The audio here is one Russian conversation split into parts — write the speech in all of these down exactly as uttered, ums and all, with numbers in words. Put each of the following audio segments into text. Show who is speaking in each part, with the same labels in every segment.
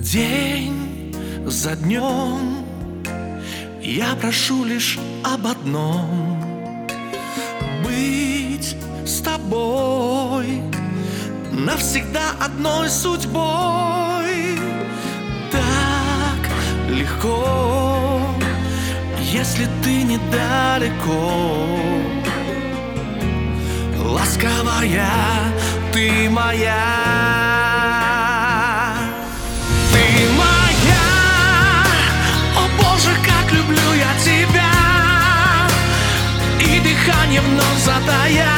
Speaker 1: День за днем я прошу лишь об одном: быть с тобой навсегда одной судьбой. Так легко, если ты недалеко. Ласковая ты моя. Вновь затая,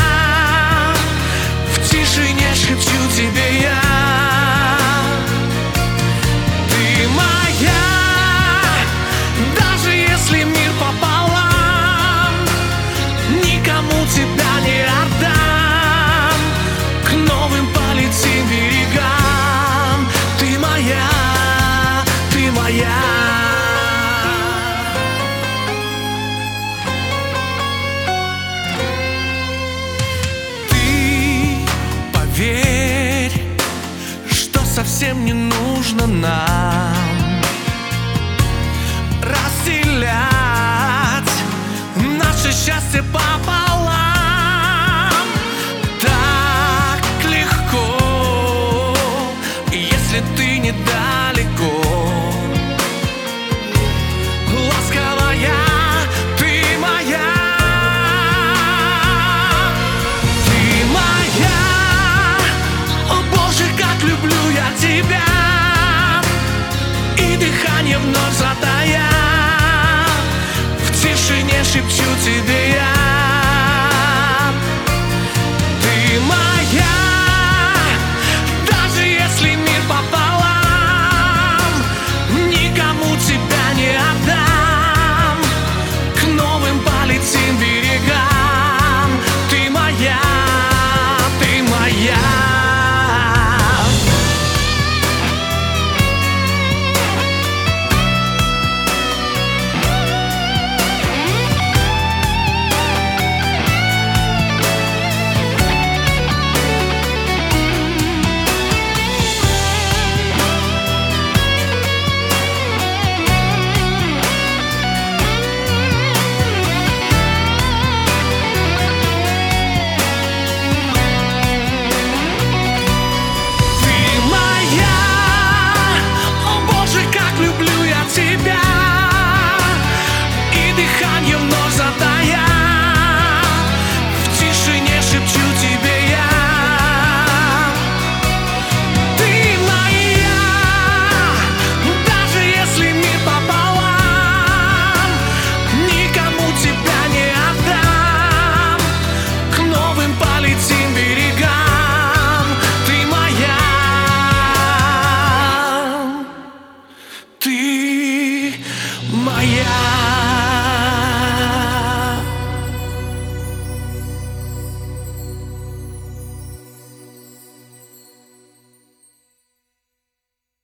Speaker 1: в тишине шепчу тебе я: ты моя. Даже если мир пополам, никому тебя не отдам. К новым полетим берегам. Ты моя, ты моя. Верь, что совсем не нужно нам разделять наше счастье пополам. Так легко, если ты недалеко. Ласковая ты моя. Тебя и дыхание вновь затая, в тишине шепчу тебе я.